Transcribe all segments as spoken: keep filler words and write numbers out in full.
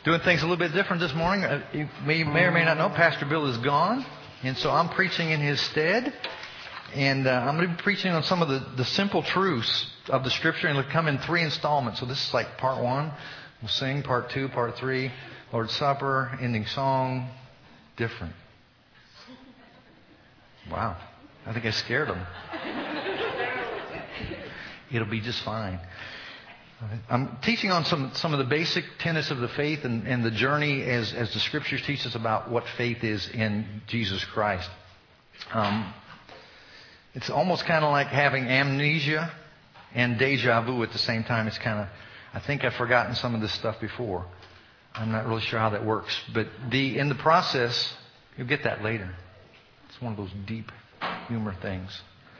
Doing things a little bit different this morning. Uh, you may, may or may not know, Pastor Bill is gone, and so I'm preaching in his stead. And uh, I'm going to be preaching on some of the, the simple truths of the Scripture, and it'll come in three installments. So this is like part one. We'll sing part two, part three, Lord's Supper, ending song, different. Wow, I think I scared him. It'll be just fine. I'm teaching on some, some of the basic tenets of the faith and, and the journey as, as the Scriptures teach us about what faith is in Jesus Christ. Um, it's almost kind of like having amnesia and deja vu at the same time. It's kind of, I think I've forgotten some of this stuff before. I'm not really sure how that works. But the in the process, you'll get that later. It's one of those deep humor things.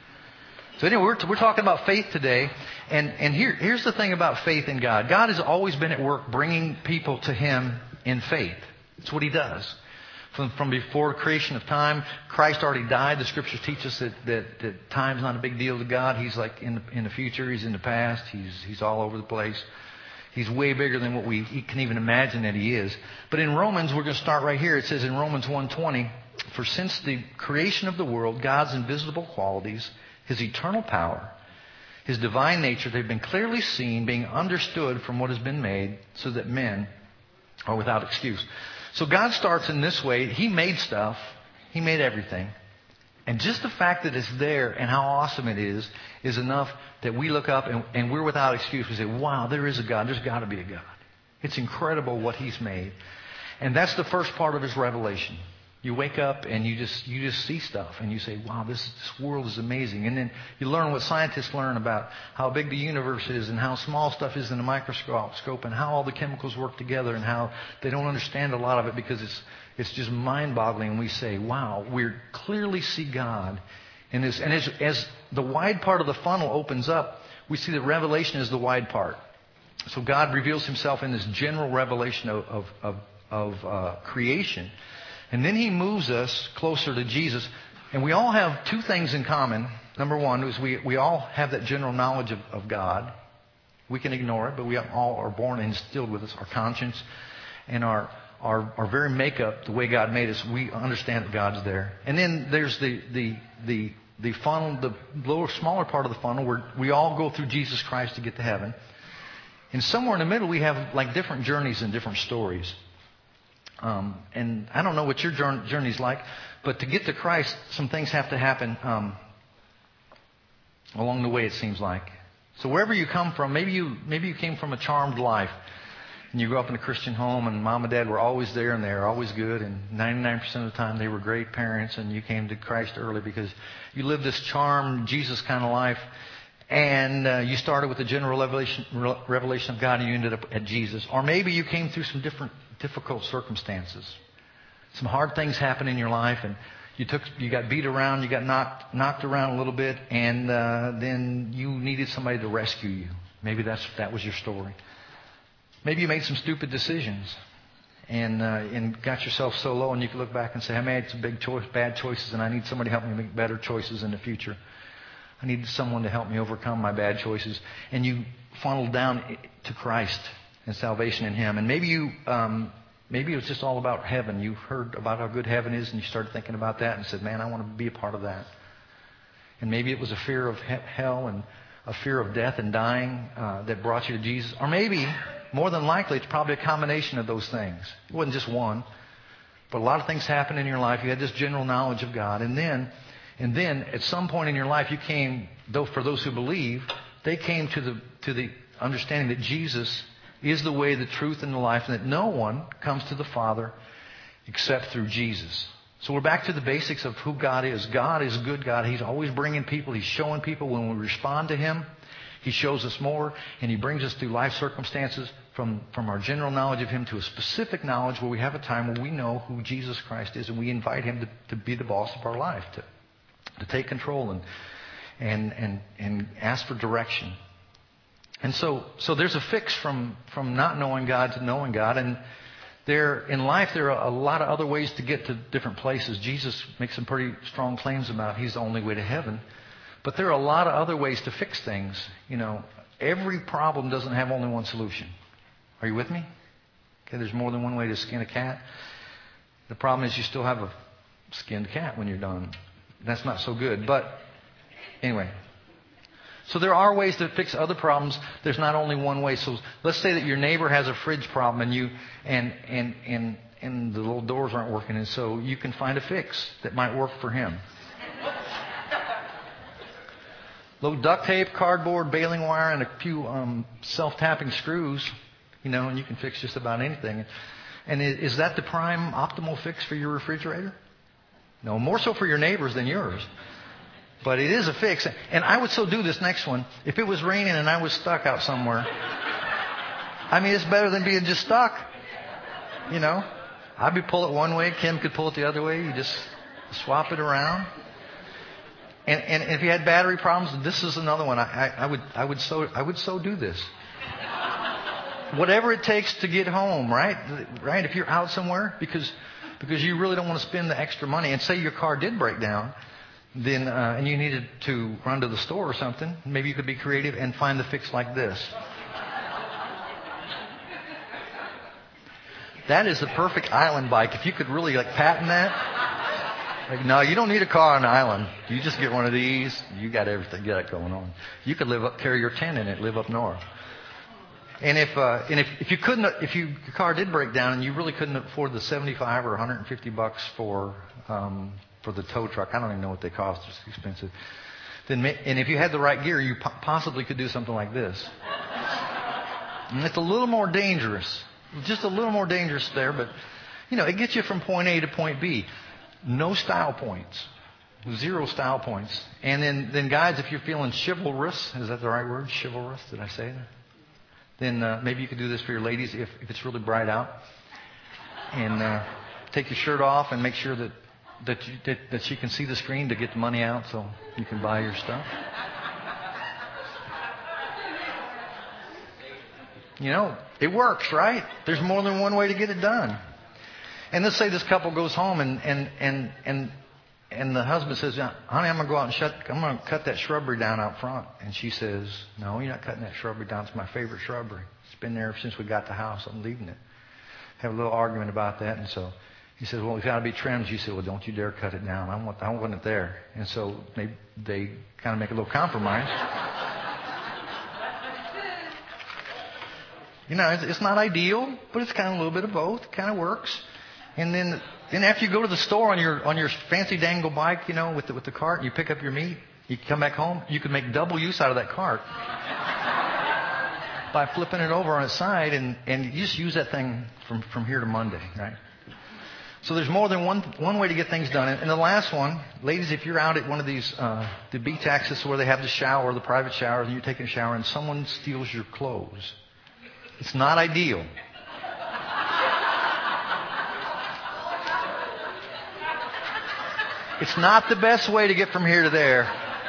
So anyway, we're, we're talking about faith today, and, and here, here's the thing about faith in God. God has always been at work bringing people to Him in faith. That's what He does. From, from before creation of time, Christ already died. The Scriptures teach us that, that, that time's not a big deal to God. He's like in the, in the future. He's in the past. He's, he's all over the place. He's way bigger than what we can even imagine that He is. But in Romans, we're going to start right here. It says in Romans one twenty, "For since the creation of the world, God's invisible qualities, His eternal power, His divine nature, they've been clearly seen, being understood from what has been made, so that men are without excuse." So God starts in this way. He made stuff. He made everything. And just the fact that it's there and how awesome it is, is enough that we look up and, and we're without excuse. We say, wow, there is a God. There's got to be a God. It's incredible what He's made. And that's the first part of His revelation. You wake up and you just you just see stuff and you say, wow, this, this world is amazing. And then you learn what scientists learn about how big the universe is and how small stuff is in a microscope and how all the chemicals work together and how they don't understand a lot of it because it's it's just mind-boggling. And we say, wow, we clearly see God in this. And as, as the wide part of the funnel opens up, we see that revelation is the wide part. So God reveals Himself in this general revelation of, of, of, of uh, creation. And then He moves us closer to Jesus. And we all have two things in common. Number one is we, we all have that general knowledge of, of God. We can ignore it, but we all are born and instilled with us. Our conscience and our, our, our very makeup, the way God made us, we understand that God's there. And then there's the, the, the, the funnel, the lower, smaller part of the funnel where we all go through Jesus Christ to get to heaven. And somewhere in the middle we have like different journeys and different stories. Um, and I don't know what your journey's like, but to get to Christ, some things have to happen um, along the way, it seems like. So wherever you come from, maybe you maybe you came from a charmed life, and you grew up in a Christian home, and mom and dad were always there, and they were always good, and ninety-nine percent of the time they were great parents, and you came to Christ early because you lived this charmed Jesus kind of life, and uh, you started with the general revelation, revelation of God, and you ended up at Jesus. Or maybe you came through some different difficult circumstances. Some hard things happened in your life, and you took, you got beat around, you got knocked knocked around a little bit, and uh, then you needed somebody to rescue you. Maybe that's that was your story. Maybe you made some stupid decisions, and uh, and got yourself so low, and you can look back and say, I made some big choice, bad choices, and I need somebody to help me make better choices in the future. I need someone to help me overcome my bad choices. And you funneled down to Christ and salvation in Him. And maybe you, um, maybe it was just all about heaven. You heard about how good heaven is, and you started thinking about that and said, man, I want to be a part of that. And maybe it was a fear of he- hell and a fear of death and dying uh, that brought you to Jesus. Or maybe, more than likely, it's probably a combination of those things. It wasn't just one. But a lot of things happened in your life. You had this general knowledge of God. And then, and then at some point in your life, you came, though for those who believe, they came to the to the understanding that Jesus is the way, the truth, and the life, and that no one comes to the Father except through Jesus. So we're back to the basics of who God is. God is a good God. He's always bringing people. He's showing people when we respond to Him. He shows us more, and He brings us through life circumstances from, from our general knowledge of Him to a specific knowledge where we have a time where we know who Jesus Christ is, and we invite Him to, to be the boss of our life, to, to take control and, and, and, and ask for direction. And so, so there's a fix from, from not knowing God to knowing God. And there, in life, there are a lot of other ways to get to different places. Jesus makes some pretty strong claims about He's the only way to heaven. But there are a lot of other ways to fix things. You know, every problem doesn't have only one solution. Are you with me? Okay, there's more than one way to skin a cat. The problem is you still have a skinned cat when you're done. That's not so good. But anyway. So there are ways to fix other problems. There's not only one way. So let's say that your neighbor has a fridge problem and you and and and and the little doors aren't working, and so you can find a fix that might work for him. Little duct tape, cardboard, baling wire, and a few um, self-tapping screws, you know, and you can fix just about anything. And is that the prime optimal fix for your refrigerator? No, more so for your neighbors than yours. But it is a fix. And I would so do this next one. If it was raining and I was stuck out somewhere, I mean, it's better than being just stuck. You know, I'd be pull it one way, Kim could pull it the other way. You just swap it around. And, and if you had battery problems, this is another one. I, I, I would, I would so, I would so do this. Whatever it takes to get home, right? Right? If you're out somewhere because, because you really don't want to spend the extra money, and say your car did break down, then uh, and you needed to run to the store or something, maybe you could be creative and find the fix like this. That is the perfect island bike. If you could really like patent that. Like, no, you don't need a car on an island. You just get one of these. You got everything. You got it going on. You could live up, carry your tent in it, live up north. And if uh, and if, if you couldn't, if you, your car did break down and you really couldn't afford the seventy-five or one hundred fifty bucks for um, for the tow truck, I don't even know what they cost. It's expensive. Then, and if you had the right gear, you po- possibly could do something like this. And it's a little more dangerous, just a little more dangerous there, but you know, it gets you from point A to point B. No style points. Zero style points. And then, then guys, if you're feeling chivalrous, is that the right word? Chivalrous? Did I say that? Then uh, maybe you could do this for your ladies if, if it's really bright out. And uh, take your shirt off and make sure that that, you, that that she can see the screen to get the money out so you can buy your stuff. You know, it works, right? There's more than one way to get it done. And let's say this couple goes home and, and, and, and, and the husband says, honey, I'm going to go out and shut, I'm going to cut that shrubbery down out front. And she says, no, you're not cutting that shrubbery down. It's my favorite shrubbery. It's been there since we got the house. I'm leaving it. Have a little argument about that. And so he says, well, it's got to be trimmed. She said, well, don't you dare cut it down. I want, I want it there. And so they, they kind of make a little compromise. You know, it's, it's not ideal, but it's kind of a little bit of both. It kind of works. And then, then after you go to the store on your on your fancy dangle bike, you know, with the, with the cart, and you pick up your meat, you come back home, you can make double use out of that cart by flipping it over on its side, and, and you just use that thing from, from here to Monday, right? So there's more than one one way to get things done. And the last one, ladies, if you're out at one of these uh, the beach access where they have the shower, the private shower, and you're taking a shower, and someone steals your clothes, it's not ideal. It's not the best way to get from here to there.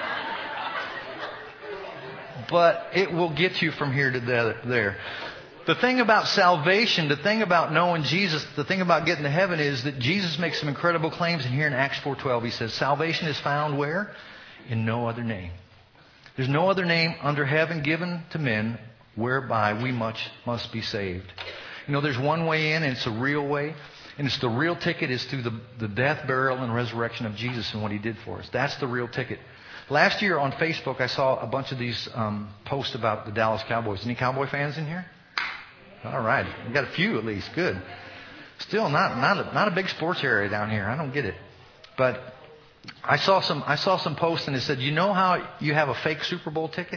But it will get you from here to there. The thing about salvation, the thing about knowing Jesus, the thing about getting to heaven is that Jesus makes some incredible claims. And here in Acts four twelve, he says, salvation is found where? In no other name. There's no other name under heaven given to men whereby we much must be saved. You know, there's one way in, and it's a real way. And it's the real ticket is through the, the death, burial, and resurrection of Jesus and what he did for us. That's the real ticket. Last year on Facebook, I saw a bunch of these um, posts about the Dallas Cowboys. Any Cowboy fans in here? All right. We got a few at least. Good. Still not not a, not a big sports area down here. I don't get it. But I saw some I saw some posts and it said, you know how you have a fake Super Bowl ticket?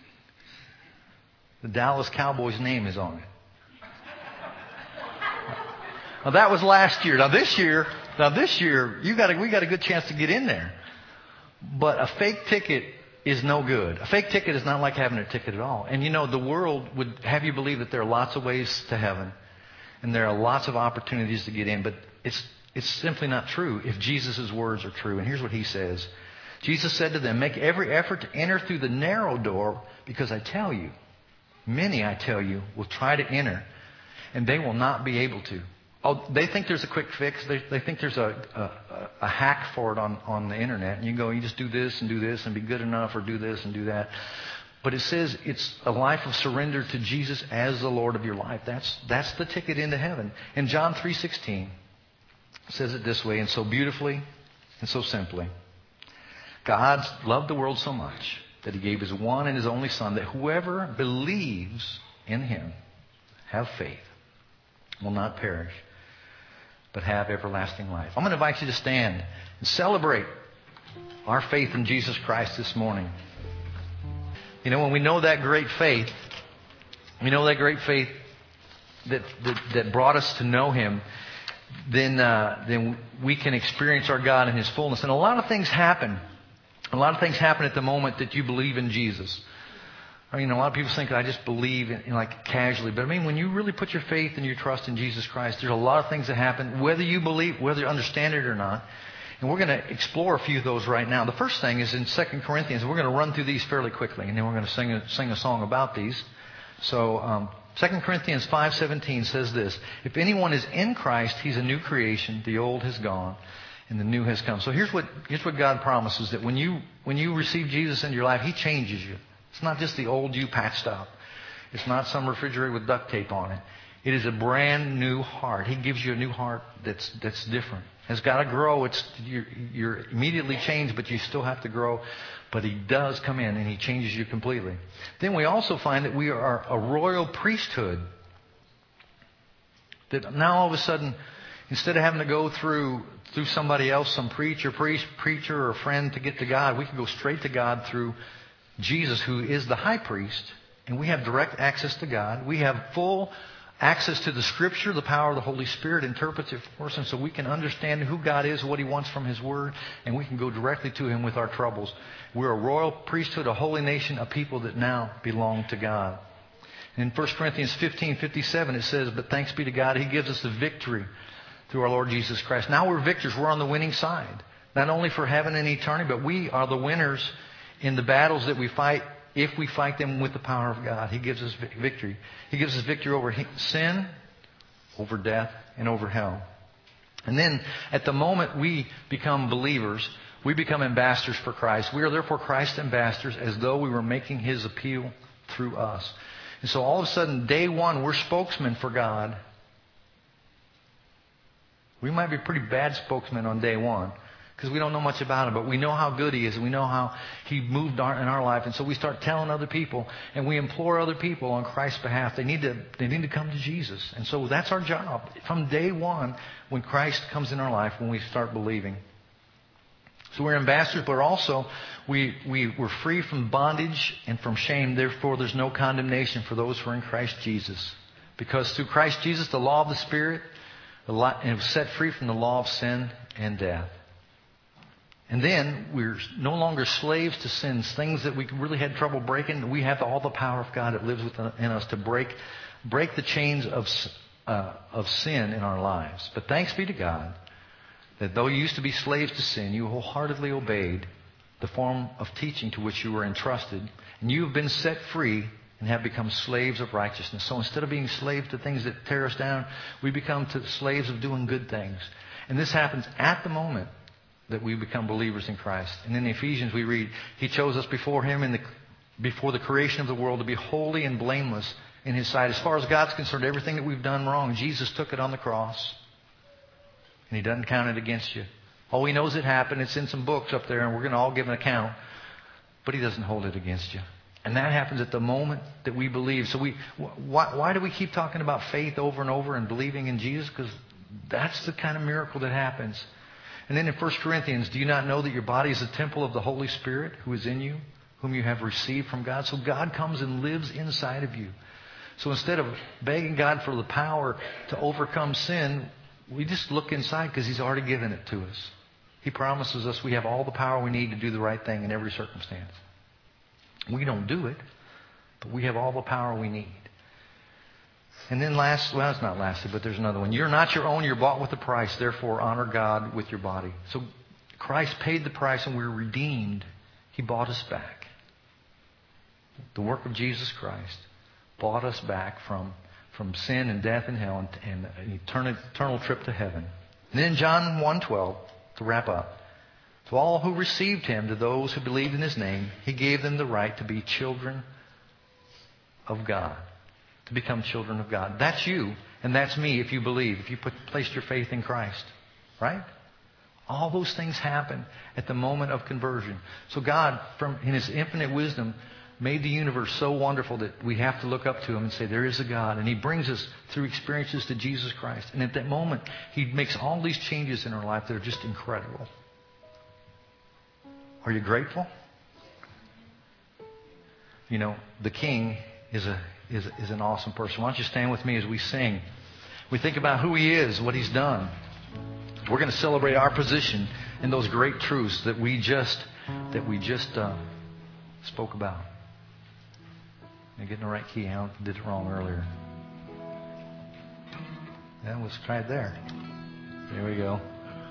The Dallas Cowboys name is on it. Now that was last year. Now this year, now this year, you got a, we got a good chance to get in there. But a fake ticket is no good. A fake ticket is not like having a ticket at all. And you know, the world would have you believe that there are lots of ways to heaven, and there are lots of opportunities to get in. But it's it's simply not true if Jesus' words are true. And here's what he says: Jesus said to them, "Make every effort to enter through the narrow door, because I tell you, many, I tell you, will try to enter, and they will not be able to." Oh, they think there's a quick fix. They, they think there's a, a, a hack for it on, on the internet. And you can go, you just do this and do this and be good enough, or do this and do that. But it says it's a life of surrender to Jesus as the Lord of your life. That's, that's the ticket into heaven. And John three sixteen says it this way, and so beautifully and so simply. God loved the world so much that He gave His one and His only Son, that whoever believes in Him, have faith, will not perish, but have everlasting life. I'm going to invite you to stand and celebrate our faith in Jesus Christ this morning. You know, when we know that great faith, we know that great faith that that, that brought us to know Him, then uh, then we can experience our God in His fullness. And a lot of things happen. A lot of things happen at the moment that you believe in Jesus. I mean, a lot of people think I just believe in, in like casually, but I mean, when you really put your faith and your trust in Jesus Christ, there's a lot of things that happen, whether you believe, whether you understand it or not. And we're going to explore a few of those right now. The first thing is in Second Corinthians. We're going to run through these fairly quickly, and then we're going to sing a, sing a song about these. So, um, Second Corinthians five seventeen says this: if anyone is in Christ, he's a new creation. The old has gone, and the new has come. So here's what here's what God promises: that when you when you receive Jesus into your life, He changes you. It's not just the old you patched up. It's not some refrigerator with duct tape on it. It is a brand new heart. He gives you a new heart that's that's different. It's got to grow. It's you're, you're immediately changed, but you still have to grow. But He does come in and He changes you completely. Then we also find that we are a royal priesthood. That now all of a sudden, instead of having to go through through somebody else, some preacher, priest, preacher, or friend to get to God, we can go straight to God through Jesus, who is the high priest, and we have direct access to God. We have full access to the Scripture. The power of the Holy Spirit interprets it for us, and so we can understand who God is, what He wants from His Word, and we can go directly to Him with our troubles. We're a royal priesthood, a holy nation, a people that now belong to God. In First Corinthians fifteen fifty-seven, it says, but thanks be to God, He gives us the victory through our Lord Jesus Christ. Now we're victors. We're on the winning side, not only for heaven and eternity, but we are the winners in the battles that we fight, if we fight them with the power of God. He gives us victory. He gives us victory over sin, over death, and over hell. And then at the moment we become believers, we become ambassadors for Christ. We are therefore Christ's ambassadors, as though we were making His appeal through us. And so all of a sudden, day one, we're spokesmen for God. We might be pretty bad spokesmen on day one, because we don't know much about Him, but we know how good He is, and we know how He moved our, in our life. And so we start telling other people, and we implore other people on Christ's behalf. They need to they need to come to Jesus. And so that's our job. From day one, when Christ comes in our life, when we start believing. So we're ambassadors, but also we, we, we're free from bondage and from shame. Therefore, there's no condemnation for those who are in Christ Jesus. Because through Christ Jesus, the law of the Spirit, the law, and it was set free from the law of sin and death. And then we're no longer slaves to sins, things that we really had trouble breaking. We have all the power of God that lives within us to break break the chains of uh, of sin in our lives. But thanks be to God that though you used to be slaves to sin, you wholeheartedly obeyed the form of teaching to which you were entrusted, and you have been set free and have become slaves of righteousness. So instead of being slaves to things that tear us down, we become to slaves of doing good things. And this happens at the moment that we become believers in Christ. And in Ephesians we read, He chose us before Him in the before the creation of the world to be holy and blameless in His sight. As far as God's concerned, everything that we've done wrong, Jesus took it on the cross. And He doesn't count it against you. All He knows it happened. It's in some books up there, and we're going to all give an account. But He doesn't hold it against you. And that happens at the moment that we believe. So we, why, why do we keep talking about faith over and over and believing in Jesus? Because that's the kind of miracle that happens. And then in First Corinthians, do you not know that your body is a temple of the Holy Spirit who is in you, whom you have received from God? So God comes and lives inside of you. So instead of begging God for the power to overcome sin, we just look inside because He's already given it to us. He promises us we have all the power we need to do the right thing in every circumstance. We don't do it, but we have all the power we need. And then last, well, it's not lastly, but there's another one. You're not your own, you're bought with a price. Therefore, honor God with your body. So Christ paid the price and we're redeemed. He bought us back. The work of Jesus Christ bought us back from, from sin and death and hell and, and an eternal, eternal trip to heaven. And then John one twelve, to wrap up. To all who received him, to those who believed in his name, he gave them the right to be children of God. To become children of God. That's you and that's me if you believe, if you put, placed your faith in Christ. Right? All those things happen at the moment of conversion. So God, from in his infinite wisdom, made the universe so wonderful that we have to look up to him and say, there is a God. And he brings us through experiences to Jesus Christ. And at that moment, he makes all these changes in our life that are just incredible. Are you grateful? You know, the King is a is, is an awesome person. Why don't you stand with me as we sing? We think about who he is, what he's done. We're going to celebrate our position in those great truths that we just that we just uh, spoke about. I'm getting the right key. I did it wrong earlier. That was right there. There we go.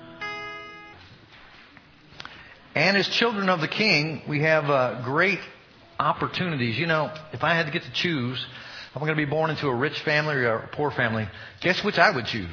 And as children of the King, we have uh, great opportunities. You know, if I had to get to choose, if I'm going to be born into a rich family or a poor family, guess which I would choose?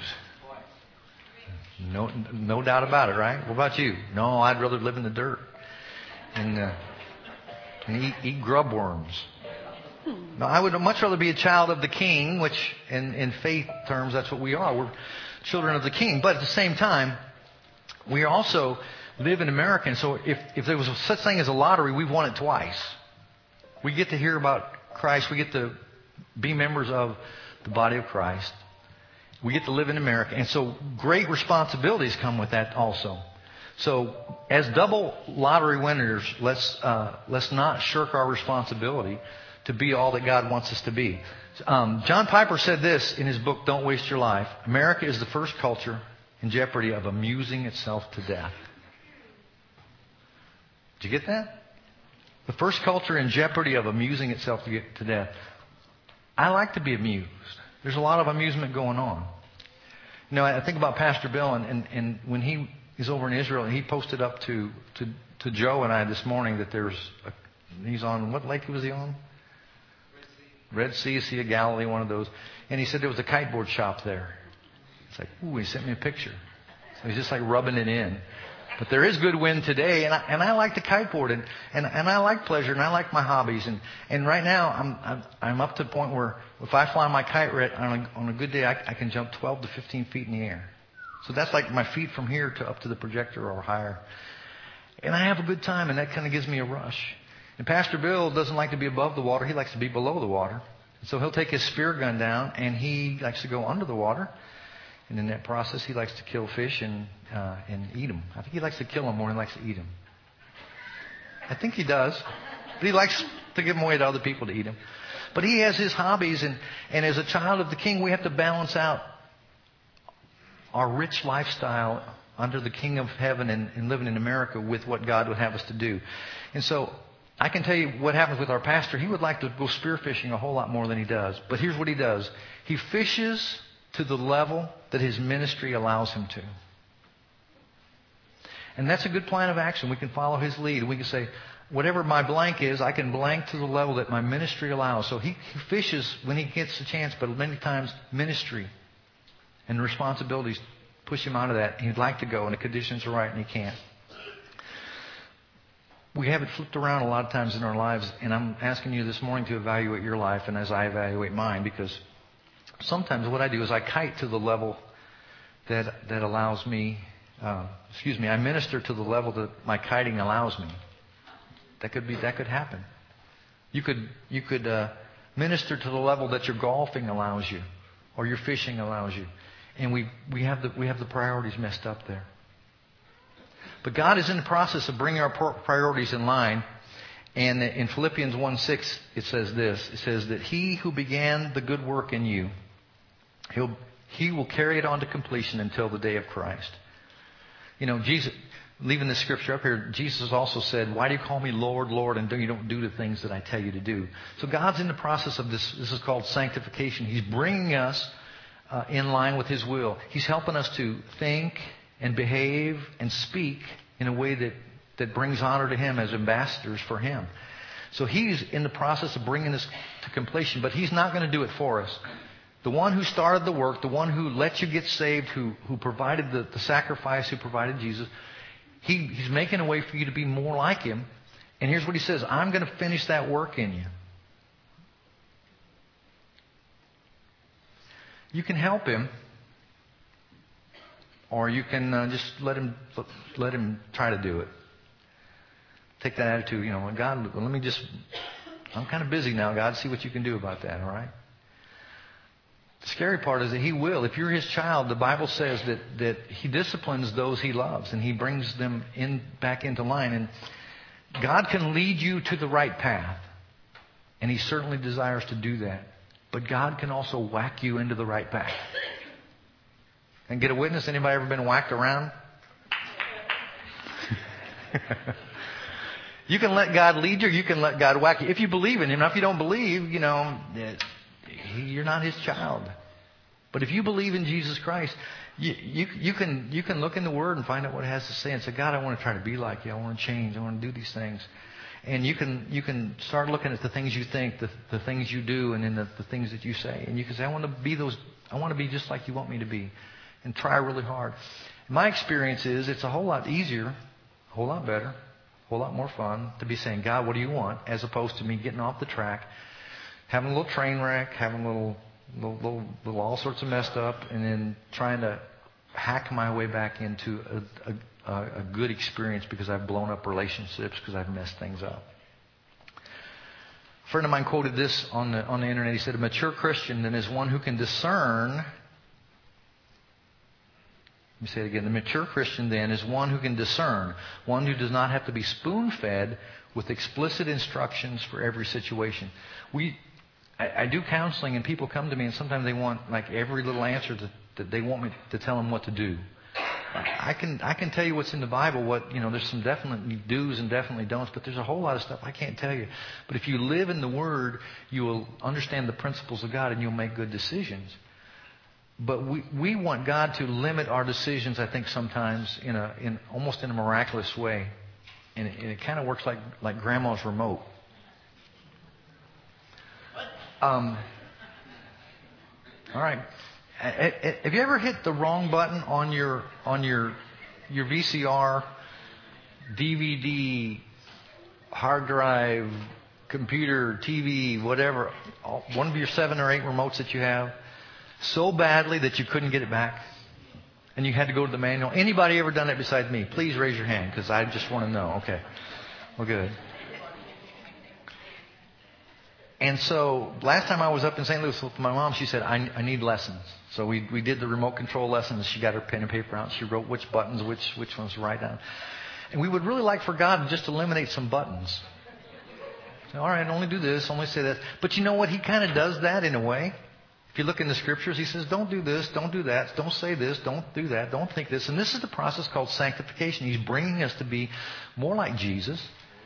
No, no doubt about it, right? What about you? No, I'd rather live in the dirt and, uh, and eat, eat grub worms. No, I would much rather be a child of the King, which in, in faith terms, that's what we are. We're children of the King. But at the same time, we also live in America. And so if, if there was a such thing as a lottery, we've won it twice. We get to hear about Christ. We get to be members of the body of Christ. We get to live in America. And so great responsibilities come with that also. So as double lottery winners, let's uh, let's not shirk our responsibility to be all that God wants us to be. Um, John Piper said this in his book, Don't Waste Your Life. America is the first culture in jeopardy of amusing itself to death. Did you get that? The first culture in jeopardy of amusing itself to, get to death. I like to be amused. There's a lot of amusement going on. You know, I think about Pastor Bill, and, and, and when he is over in Israel, and he posted up to, to, to Joe and I this morning that there's a, he's on, what lake was he on? Red Sea, Sea of Galilee, one of those. And he said there was a kiteboard shop there. It's like, ooh, he sent me a picture. So he's just like rubbing it in. But there is good wind today, and I, and I like the kiteboard, and, and, and I like pleasure, and I like my hobbies. And, and right now, I'm, I'm I'm up to the point where if I fly my kite right, on, a, on a good day, I, I can jump twelve to fifteen feet in the air. So that's like my feet from here to up to the projector or higher. And I have a good time, and that kind of gives me a rush. And Pastor Bill doesn't like to be above the water. He likes to be below the water. So he'll take his spear gun down, and he likes to go under the water. And in that process, he likes to kill fish and uh, and eat them. I think he likes to kill them more than he likes to eat them. I think he does. But he likes to give them away to other people to eat them. But he has his hobbies, and, and as a child of the King, we have to balance out our rich lifestyle under the King of Heaven and, and living in America with what God would have us to do. And so I can tell you what happens with our pastor. He would like to go spearfishing a whole lot more than he does. But here's what he does. He fishes to the level that his ministry allows him to. And that's a good plan of action. We can follow his lead. We can say, whatever my blank is, I can blank to the level that my ministry allows. So he, he fishes when he gets a chance, but many times ministry and responsibilities push him out of that. He'd like to go, and the conditions are right, and he can't. We have it flipped around a lot of times in our lives, and I'm asking you this morning to evaluate your life, and as I evaluate mine, because sometimes what I do is I kite to the level that that allows me, uh, excuse me, I minister to the level that my kiting allows me. That could be, that could happen. You could you could uh, minister to the level that your golfing allows you, or your fishing allows you, and we we have the we have the priorities messed up there. But God is in the process of bringing our priorities in line. And in Philippians one six, it says this. It says that he who began the good work in you, he'll, he will carry it on to completion until the day of Christ. You know, Jesus, leaving the scripture up here, Jesus also said, why do you call me Lord, Lord, and you don't do the things that I tell you to do? So God's in the process of this. This is called sanctification. He's bringing us uh, in line with his will. He's helping us to think and behave and speak in a way that, that brings honor to him as ambassadors for him. So he's in the process of bringing this to completion, but he's not going to do it for us. The one who started the work, the one who let you get saved, who, who provided the, the sacrifice, who provided Jesus, He, he's making a way for you to be more like Him. And here's what He says. I'm going to finish that work in you. You can help Him. Or you can uh, just let Him let Him try to do it. Take that attitude, you know, God, let me just, I'm kind of busy now, God. See what you can do about that, all right? The scary part is that He will. If you're His child, the Bible says that, that He disciplines those He loves and He brings them in back into line. And God can lead you to the right path. And He certainly desires to do that. But God can also whack you into the right path. And get a witness? Anybody ever been whacked around? You can let God lead you, or you can let God whack you. If you believe in Him. Now, if you don't believe, you know, you're not His child. But if you believe in Jesus Christ, you, you, you can you can look in the Word and find out what it has to say and say, God, I want to try to be like you. I want to change. I want to do these things. And you can you can start looking at the things you think, the, the things you do, and then the, the things that you say. And you can say, I want to be those. I want to be just like you want me to be. And try really hard. My experience is it's a whole lot easier, a whole lot better, a whole lot more fun to be saying, God, what do you want? As opposed to me getting off the track, having a little train wreck, having a little, little, little, little all sorts of messed up, and then trying to hack my way back into a, a, a good experience because I've blown up relationships, because I've messed things up. A friend of mine quoted this on the, on the internet. He said, a mature Christian then is one who can discern. Let me say it again. The mature Christian then is one who can discern, one who does not have to be spoon-fed with explicit instructions for every situation. We, I, I do counseling, and people come to me, and sometimes they want like every little answer to, that they want me to tell them what to do. I can I can tell you what's in the Bible. What you know, there's some definite do's and definitely don'ts, but there's a whole lot of stuff I can't tell you. But if you live in the Word, you will understand the principles of God, and you'll make good decisions. But we, we want God to limit our decisions, I think, sometimes in a in almost in a miraculous way. And it, and it kind of works like, like grandma's remote. Um, all right. Have you ever hit the wrong button on your on your your V C R, D V D, hard drive, computer, T V, whatever, one of your seven or eight remotes that you have, so badly that you couldn't get it back, and you had to go to the manual? Anybody ever done that besides me? Please raise your hand, because I just want to know. Okay, well, good. And so last time I was up in Saint Louis with my mom, she said, I, I need lessons. So we we did the remote control lessons. She got her pen and paper out. She wrote which buttons, which which ones to write down. And we would really like for God to just eliminate some buttons. So, all right, only do this, only say that. But you know what? He kind of does that in a way. If you look in the Scriptures, He says, don't do this, don't do that, don't say this, don't do that, don't think this. And this is the process called sanctification. He's bringing us to be more like Jesus.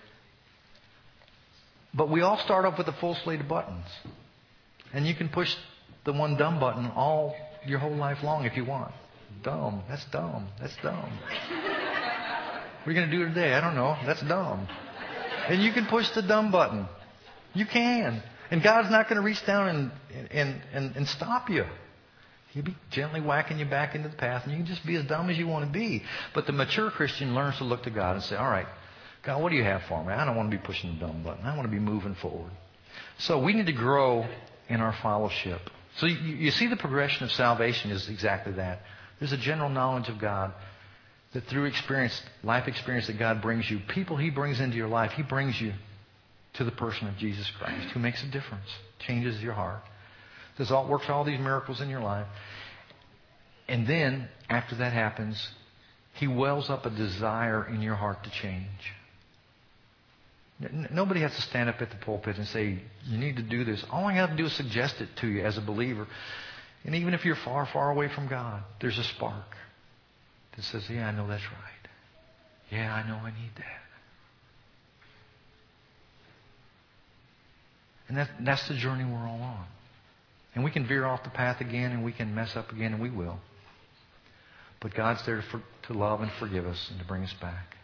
But we all start off with a full slate of buttons. And you can push the one dumb button all your whole life long if you want. Dumb. That's dumb. That's dumb. What are you going to do today? I don't know. That's dumb. And you can push the dumb button. You can. And God's not going to reach down and, and, and, and stop you. He'll be gently whacking you back into the path, and you can just be as dumb as you want to be. But the mature Christian learns to look to God and say, all right, God, what do you have for me? I don't want to be pushing the dumb button. I want to be moving forward. So we need to grow in our fellowship. So you, you see the progression of salvation is exactly that. There's a general knowledge of God that through experience, life experience that God brings you, people He brings into your life, He brings you to the person of Jesus Christ, who makes a difference, changes your heart, does all, works all these miracles in your life. And then, after that happens, He wells up a desire in your heart to change. Nobody has to stand up at the pulpit and say, you need to do this. All I have to do is suggest it to you as a believer. And even if you're far, far away from God, there's a spark that says, yeah, I know that's right. Yeah, I know I need that. And that, that's the journey we're all on. And we can veer off the path again, and we can mess up again, and we will. But God's there to, for, to love and forgive us and to bring us back.